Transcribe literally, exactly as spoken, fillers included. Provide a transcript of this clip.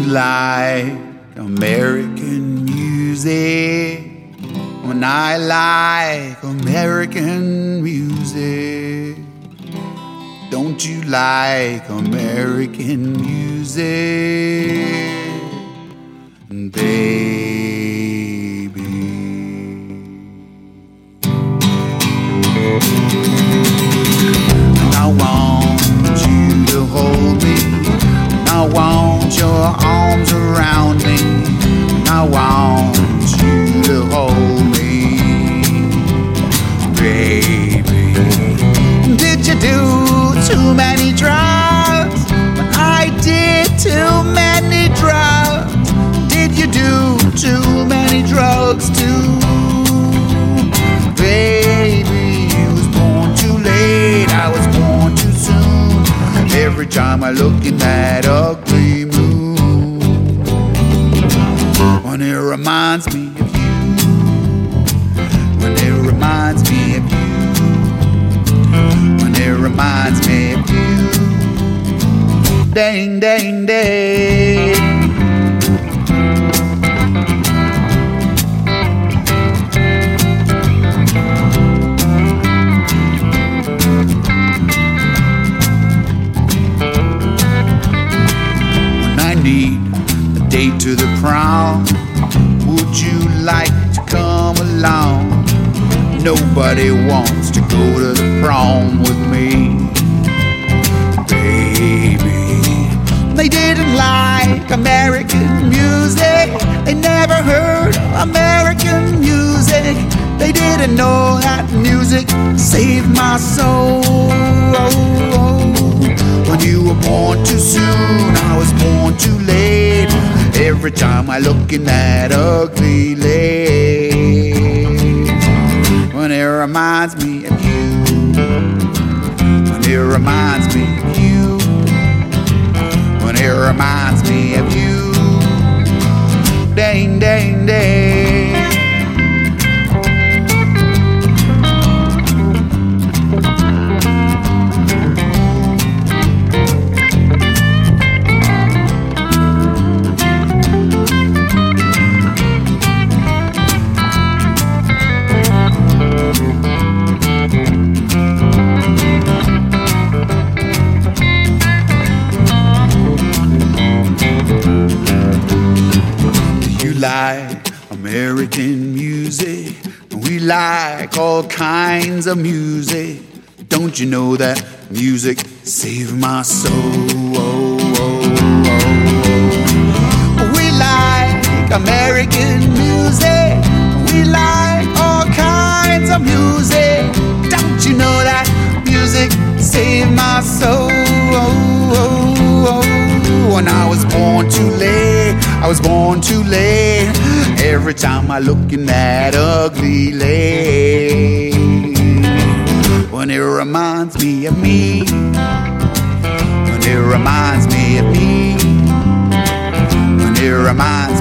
like American music? When I like American music, don't you like American music, baby? I want you to hold me, I want your arms around me, I want you to hold me, baby. Did you do too many drugs? I did too many drugs. Did you do too many drugs too? Baby, you was born too late, I was born too soon. Every time I look in that ugly moon, when it reminds me of you, when it reminds me of you, when it reminds me of you, dang, dang, dang. Date to the prom, would you like to come along? Nobody wants to go to the prom with me, baby. They didn't like American music, they never heard American music, they didn't know that music saved my soul. When you were born too soon, I was born too late. Every time I look in that ugly lake, when it reminds me of you, when it reminds me of you, when it reminds me of you, dang, dang, dang. Like American music, we like all kinds of music. Don't you know that music saved my soul? Oh, oh, oh. We like American music, we like all kinds of music. Don't you know that music saved my soul? Oh, oh, oh. When I was born too late, I was born too late. Every time I look in that ugly lake, when it reminds me of me, when it reminds me of me, when it reminds